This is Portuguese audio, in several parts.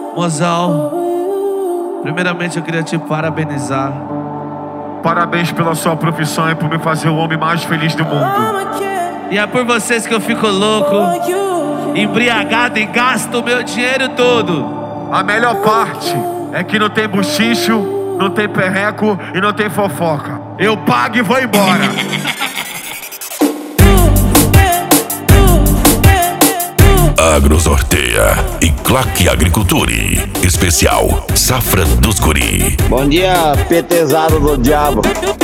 Mozão, primeiramente eu queria te parabenizar. Parabéns pela sua profissão e por me fazer o homem mais feliz do mundo. E é por vocês que eu fico louco, embriagado e gasto o meu dinheiro todo. A melhor parte é que não tem buchicho, não tem perreco e não tem fofoca. Eu pago e vou embora. Agro Sorteia e Claque Agriculture. Especial Safra dos Guri. Bom dia, petezado do diabo.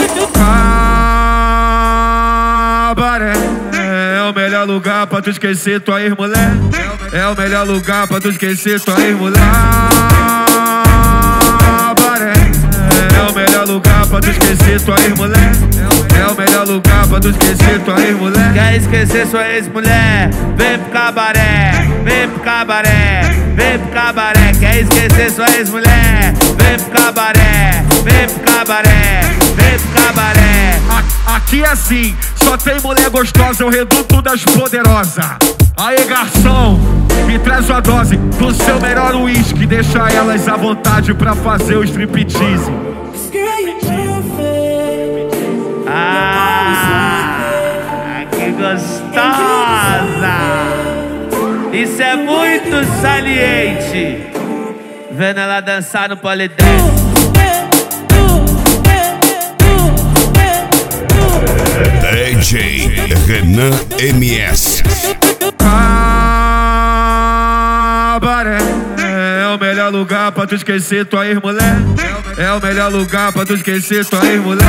Cabaré é o melhor lugar pra tu esquecer tua ex-mulher. É o melhor lugar pra tu esquecer tua ex-mulher. Cabaré é o melhor lugar pra tu esquecer tua ex-mulher. É o melhor lugar pra tu esquecer tua ex-mulher. Quer esquecer sua ex-mulher? Vem pro cabaré, vem pro cabaré, vem pro cabaré. Quer esquecer sua ex-mulher? Vem pro cabaré, vem pro cabaré, vem pro cabaré. Aqui é assim, só tem mulher gostosa, é o reduto das poderosas. Aê, garçom, me traz uma dose do seu melhor uísque. Deixa elas à vontade pra fazer o striptease. Que gostosa! Isso é muito saliente. Vendo ela dançar no polidense. DJ Renan MS. Cabaré é o melhor lugar pra tu esquecer tua ex-mulher. É o melhor lugar pra tu esquecer tua ex-mulher.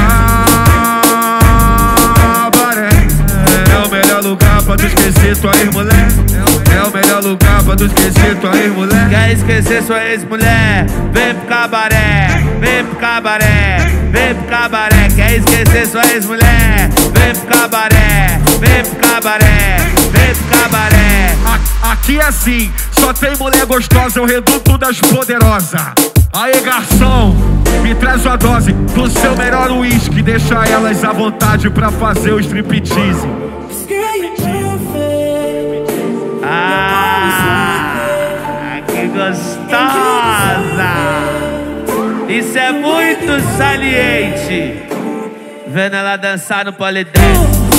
Cabaré é o melhor lugar pra tu esquecer tua ex-mulher. É o melhor lugar pra tu esquecer tua ex-mulher. Quer esquecer sua ex-mulher? Vem pro cabaré, vem pro cabaré, vem pro cabaré. Quer esquecer sua ex-mulher? Vem pro cabaré, vem pro cabaré, vem pro cabaré. Aqui é assim, só tem mulher gostosa, é o reduto das poderosas. Aê, garçom, me traz uma dose do seu melhor uísque. Deixa elas à vontade pra fazer o striptease. Que gostosa! Isso é muito saliente. Vendo ela dançar no polidense.